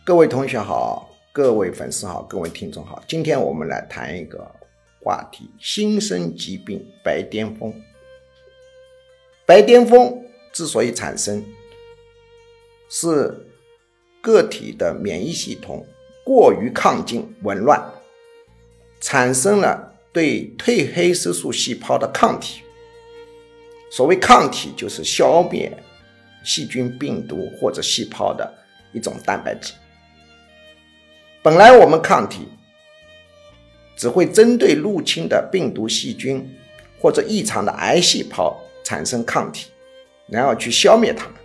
各位同学好，各位粉丝好，各位听众好，今天我们来谈一个话题，新生疾病白癜风。白癜风之所以产生，是个体的免疫系统过于亢进紊乱，产生了对褪黑色素细胞的抗体。所谓抗体，就是消灭细菌、病毒或者细胞的一种蛋白质。本来我们抗体只会针对入侵的病毒、细菌或者异常的癌细胞产生抗体，然后去消灭它们。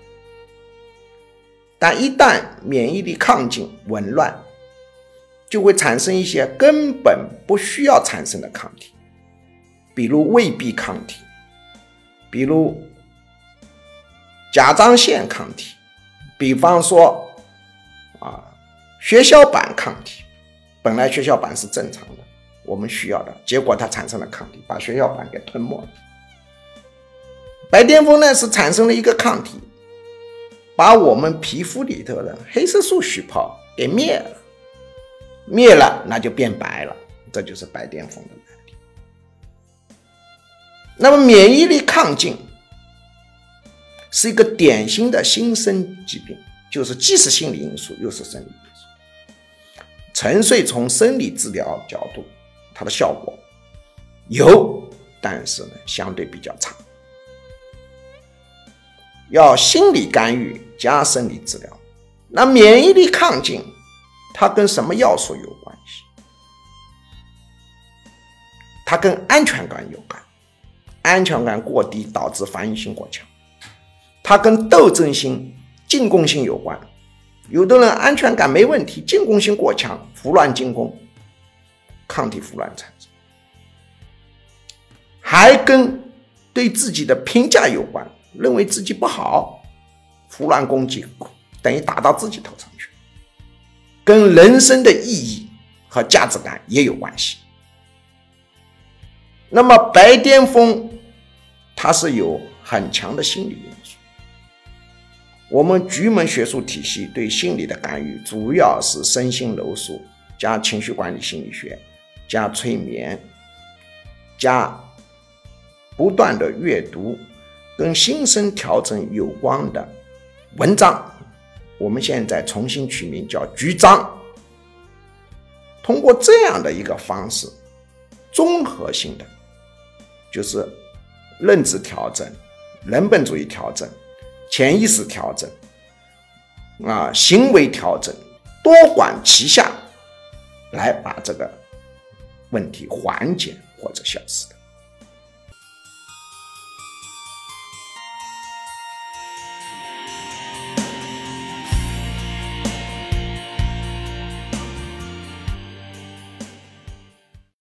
但一旦免疫力亢进紊乱，就会产生一些根本不需要产生的抗体，比如胃壁抗体，比如甲状腺抗体，比方说血小板抗体。本来血小板是正常的，我们需要的，结果它产生了抗体，把血小板给吞没了。白癜风呢，是产生了一个抗体，把我们皮肤里头的黑色素细胞给灭了，那就变白了，这就是白癜风的来历。那么免疫力亢进是一个典型的新生疾病，就是既是心理因素又是生理因素。纯粹从生理治疗角度，它的效果有，但是呢相对比较差。要心理干预加生理治疗。那免疫力亢进它跟什么要素有关系？它跟安全感有关，安全感过低导致反应性过强。它跟斗争性、进攻性有关，有的人安全感没问题，进攻性过强，胡乱进攻，抗体胡乱产生。还跟对自己的评价有关，认为自己不好，胡乱攻击，等于打到自己头上去。跟人生的意义和价值感也有关系。那么白癜风它是有很强的心理因素。我们局门学术体系对心理的干预主要是身心柔术加情绪管理心理学加催眠加不断的阅读跟心身调整有关的文章，我们现在重新取名叫局章。通过这样的一个方式，综合性的就是认知调整、人本主义调整、潜意识调整行为调整，多管齐下，来把这个问题缓解或者消失的。